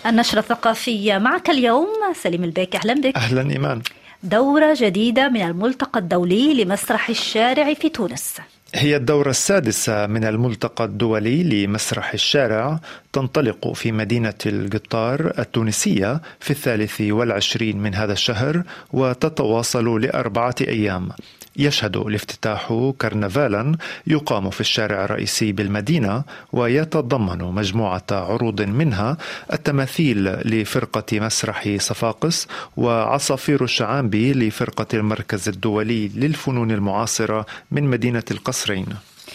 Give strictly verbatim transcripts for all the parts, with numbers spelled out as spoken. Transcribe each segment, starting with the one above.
النشرة الثقافية معك اليوم سليم الباكي، أهلا بك. أهلا إيمان. دورة جديدة من الملتقى الدولي لمسرح الشارع في تونس. هي الدورة السادسة من الملتقى الدولي لمسرح الشارع، تنطلق في مدينة القطار التونسية في الثالث والعشرين من هذا الشهر وتتواصل لأربعة أيام. يشهد الافتتاح كرنفالا يقام في الشارع الرئيسي بالمدينة، ويتضمن مجموعة عروض منها التماثيل لفرقة مسرح صفاقس وعصافير الشعامبي لفرقة المركز الدولي للفنون المعاصرة من مدينة القصرين.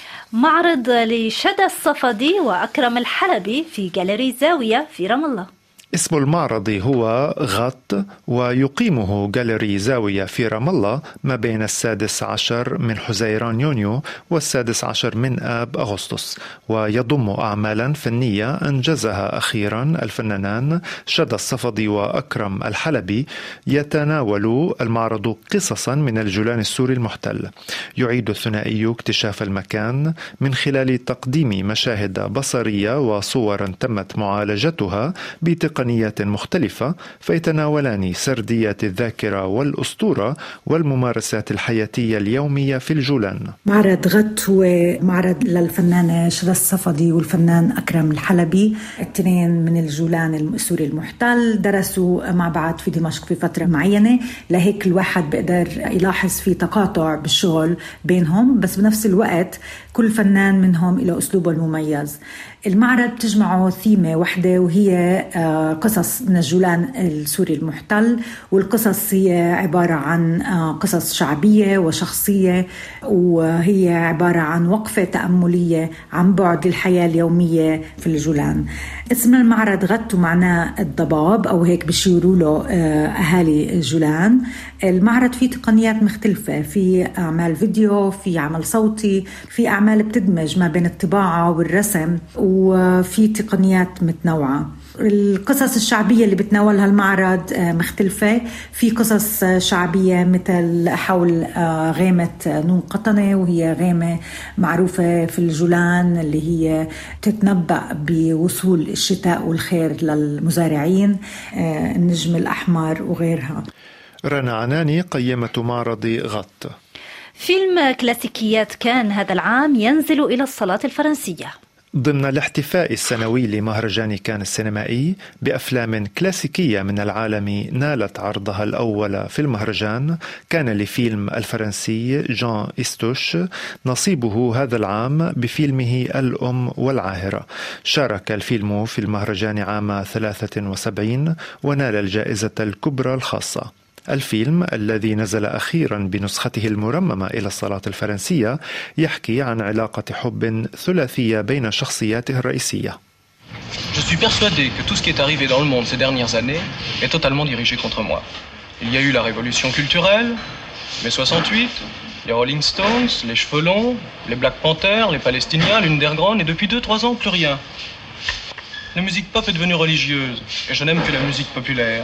معرض لشدى الصفدي وأكرم الحلبي في جاليري زاوية في رام الله. اسم المعرض هو غط، ويقيمه جاليري زاوية في رام الله ما بين السادس عشر من حزيران يونيو والسادس عشر من آب أغسطس، ويضم أعمالا فنية أنجزها أخيرا الفنانان شدى الصفدي وأكرم الحلبي. يتناول المعرض قصصا من الجولان السوري المحتل. يعيد الثنائي اكتشاف المكان من خلال تقديم مشاهد بصرية وصورا تمت معالجتها بتقنيات مختلفة، فيتناولان سرديات الذاكرة والأسطورة والممارسات الحياتية اليومية في الجولان. معرض غط هو معرض للفنان شدى الصفدي والفنان أكرم الحلبي، اثنين من الجولان السوري المحتل، درسوا مع بعض في دمشق في فترة معينة، لهيك الواحد بيقدر يلاحظ في تقاطع بالشغل بينهم، بس بنفس الوقت كل فنان منهم له أسلوبه المميز. المعرض بتجمعه ثيمة واحدة، وهي قصص من الجولان السوري المحتل، والقصص هي عبارة عن قصص شعبية وشخصية، وهي عبارة عن وقفة تأملية عن بعد الحياة اليومية في الجولان. اسم المعرض غط معناه الضباب، أو هيك بيشيروا له أهالي الجولان. المعرض فيه تقنيات مختلفة، في أعمال فيديو، في عمل صوتي، في أعمال بتدمج ما بين الطباعة والرسم، وفي تقنيات متنوعة. القصص الشعبية اللي بتناولها المعرض مختلفة، في قصص شعبية مثل حول غيمة نون قطنة، وهي غيمة معروفة في الجولان اللي هي تتنبأ بوصول الشتاء والخير للمزارعين، النجم الأحمر وغيرها. رنا عناني، قيمة معرض غط. فيلم كلاسيكيات كان هذا العام ينزل إلى الصالات الفرنسية ضمن الاحتفاء السنوي لمهرجان كان السينمائي بأفلام كلاسيكية من العالم نالت عرضها الأول في المهرجان. كان لفيلم الفرنسي جان إستوش نصيبه هذا العام بفيلمه الأم والعاهرة. شارك الفيلم في المهرجان عام ثلاثة وسبعين ونال الجائزة الكبرى الخاصة. الفيلم الذي نزل أخيرا بنسخته المرممة إلى الصالات الفرنسية يحكي عن علاقة حب ثلاثية بين شخصياته الرئيسية. Je suis persuadé que tout ce qui est arrivé dans le monde ces dernières années est totalement dirigé contre moi. Il y a eu la révolution culturelle, mai soixante-huit, les Rolling Stones, les Cheveux Longs, les Black Panthers, les Palestiniens, l'Underground, et depuis deux trois ans, plus rien. La musique pop est devenue religieuse, et je n'aime que la musique populaire.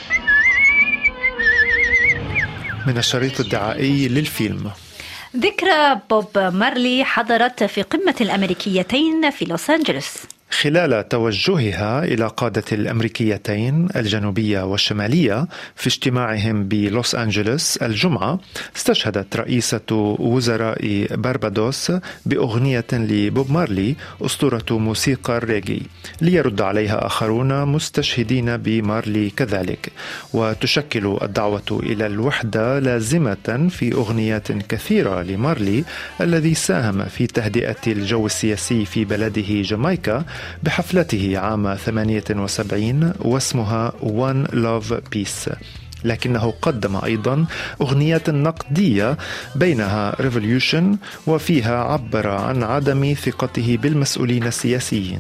من الشريط الدعائي للفيلم. ذكرى بوب مارلي حضرت في قمة الأمريكيتين في لوس أنجلوس. خلال توجهها إلى قادة الأمريكيتين الجنوبية والشمالية في اجتماعهم بلوس أنجلوس الجمعة، استشهدت رئيسة وزراء باربادوس بأغنية لبوب مارلي أسطورة موسيقى الريغي، ليرد عليها آخرون مستشهدين بمارلي كذلك. وتشكل الدعوة إلى الوحدة لازمة في أغنيات كثيرة لمارلي الذي ساهم في تهدئة الجو السياسي في بلده جامايكا بحفلته عام ثمانية وسبعين واسمها One Love Peace. لكنه قدم أيضا أغنيات نقدية بينها Revolution، وفيها عبر عن عدم ثقته بالمسؤولين السياسيين.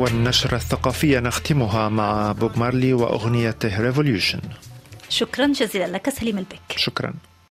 والنشرة الثقافية نختمها مع بوب مارلي وأغنيته ريفوليوشن. شكرا جزيلا لك سليم البك. شكرا.